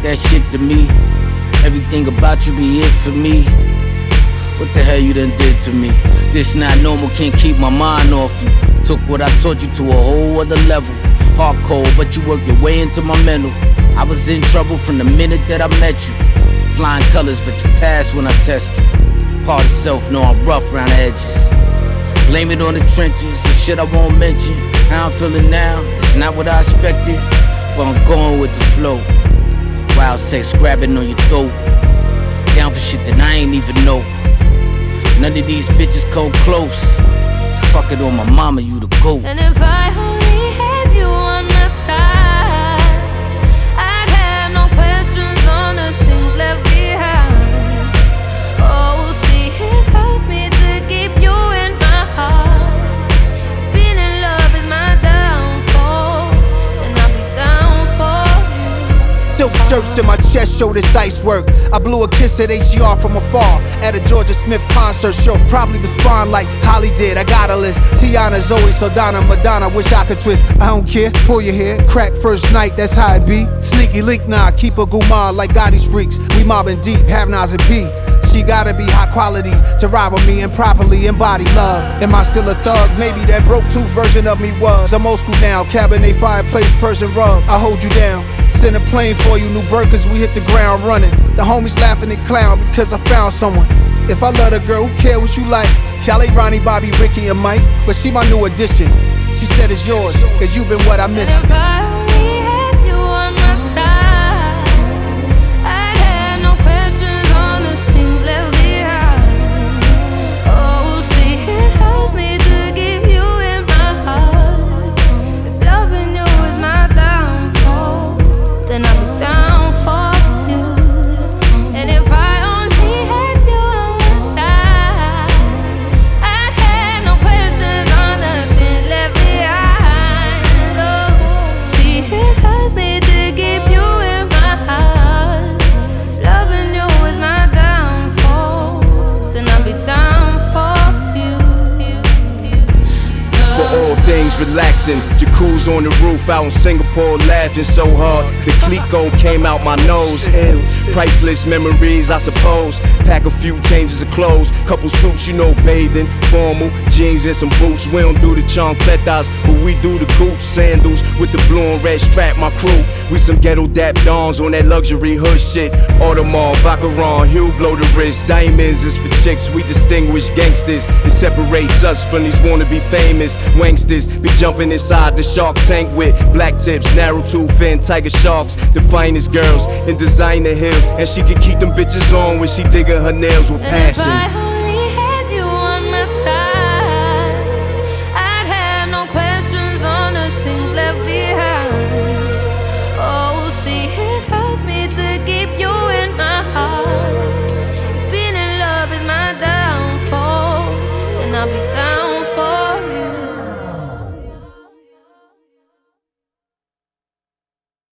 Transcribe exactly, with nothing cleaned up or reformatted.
that shit to me. Everything about you be it for me. What the hell you done did to me? This not normal, can't keep my mind off you. Took what I taught you to a whole other level. Hardcore, but you worked your way into my mental. I was in trouble from the minute that I met you. Flying colors, but you passed when I test you. Part of self, know I'm rough around the edges. Blame it on the trenches, the shit I won't mention. How I'm feeling now, it's not what I expected, but I'm going with the flow. Wild sex grabbing on your throat. Down for shit that I ain't even know. None of these bitches come close. Fuck it on my mama, you the GOAT. And if I only had you on my side, I'd have no questions on the things left behind. Oh, see, it hurts me to keep you in my heart. Being in love is my downfall, and I'll be down for you. Silk shirts in my chest show this ice work. I blew a kiss at H E R from afar at a Georgia Smith concert. She'll probably respond like Holly did. I got a list. Tiana, Zoe, Saldana, Madonna. Wish I could twist. I don't care. Pull your hair. Crack first night. That's how it be. Sneaky link, nah. Keep a gumar like Gotti's freaks. We mobbing deep. Have Nas and P. She gotta be high quality to ride with me and properly embody love. Am I still a thug? Maybe that broke tooth version of me was. I'm old school now. Cabernet fireplace, Persian rug. I hold you down. Send a plane for you, new Birkins, we hit the ground running. The homies laughing and clown because I found someone. If I love a girl, who care what you like? Chalet, Ronnie, Bobby, Ricky, and Mike, but she my new addition. She said it's yours, cause you been what I miss. And if I only had you on my side, I'd have no questions on the things left behind. Oh, see, it hurts me to keep you in my heart. If loving you is my downfall, then I'll be down for you. And if I only had you on my side, I'd have no questions on the things left behind. Oh, see, it hurts me to keep you in my heart. If loving you is my downfall, then I'll be down for you. For all things relaxing, jacuzzi on the roof out in Singapore, laughing so hard the Clico came out my nose. Ew, priceless memories, I suppose. Pack a few changes of clothes, couple suits, you know, bathing, formal jeans and some boots. We don't do the chancletas, but we do the gooch sandals with the blue and red strap. My crew, we some ghetto dap dons on that luxury hood shit. Audemars, Vacheron, Hugh blow the wrist. Diamonds is for chicks, we distinguish gangsters. It separates us from these wannabe famous wanksters. Be jumping inside the Shark Tank with black tips, narrow tooth fin, tiger sharks. The finest girls in designer heels, and she can keep them bitches on when she digging her nails with And if passion. I